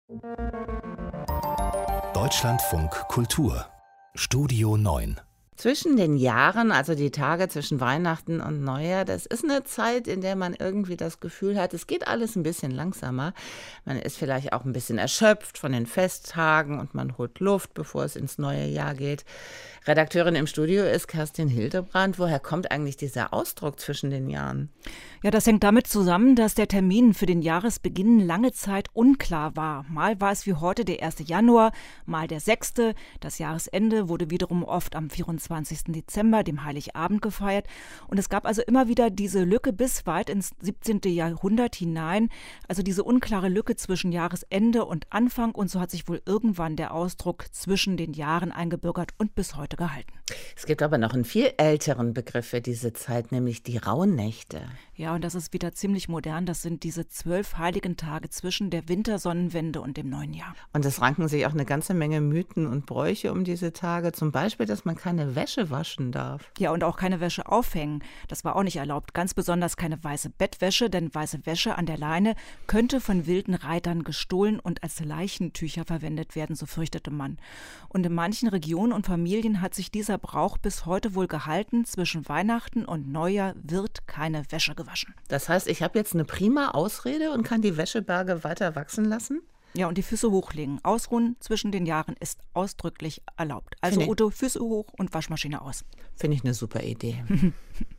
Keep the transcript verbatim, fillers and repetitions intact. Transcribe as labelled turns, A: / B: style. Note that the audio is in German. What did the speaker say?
A: Deutschlandfunk Kultur Studio neun.
B: Zwischen den Jahren, also die Tage zwischen Weihnachten und Neujahr, das ist eine Zeit, in der man irgendwie das Gefühl hat, es geht alles ein bisschen langsamer. Man ist vielleicht auch ein bisschen erschöpft von den Festtagen und man holt Luft, bevor es ins neue Jahr geht. Redakteurin im Studio ist Kerstin Hildebrand. Woher kommt eigentlich dieser Ausdruck zwischen den Jahren?
C: Ja, das hängt damit zusammen, dass der Termin für den Jahresbeginn lange Zeit unklar war. Mal war es wie heute der erste Januar, mal der sechste. Das Jahresende wurde wiederum oft am vierundzwanzigsten Dezember, dem Heiligabend, gefeiert. Und es gab also immer wieder diese Lücke bis weit ins siebzehnte Jahrhundert hinein. Also diese unklare Lücke zwischen Jahresende und Anfang. Und so hat sich wohl irgendwann der Ausdruck zwischen den Jahren eingebürgert und bis heute gehalten.
B: Es gibt aber noch einen viel älteren Begriff für diese Zeit, nämlich die Rauhnächte.
C: Ja, und das ist wieder ziemlich modern. Das sind diese zwölf heiligen Tage zwischen der Wintersonnenwende und dem neuen Jahr.
B: Und es ranken sich auch eine ganze Menge Mythen und Bräuche um diese Tage. Zum Beispiel, dass man keine Wäsche waschen darf.
C: Ja, und auch keine Wäsche aufhängen. Das war auch nicht erlaubt. Ganz besonders keine weiße Bettwäsche, denn weiße Wäsche an der Leine könnte von wilden Reitern gestohlen und als Leichentücher verwendet werden, so fürchtete man. Und in manchen Regionen und Familien hat sich dieser Brauch bis heute wohl gehalten. Zwischen Weihnachten und Neujahr wird keine Wäsche gewaschen.
B: Das heißt, ich habe jetzt eine prima Ausrede und kann die Wäscheberge weiter wachsen lassen?
C: Ja, und die Füße hochlegen. Ausruhen zwischen den Jahren ist ausdrücklich erlaubt. Also Udo, Füße hoch und Waschmaschine aus.
B: Finde ich eine super Idee.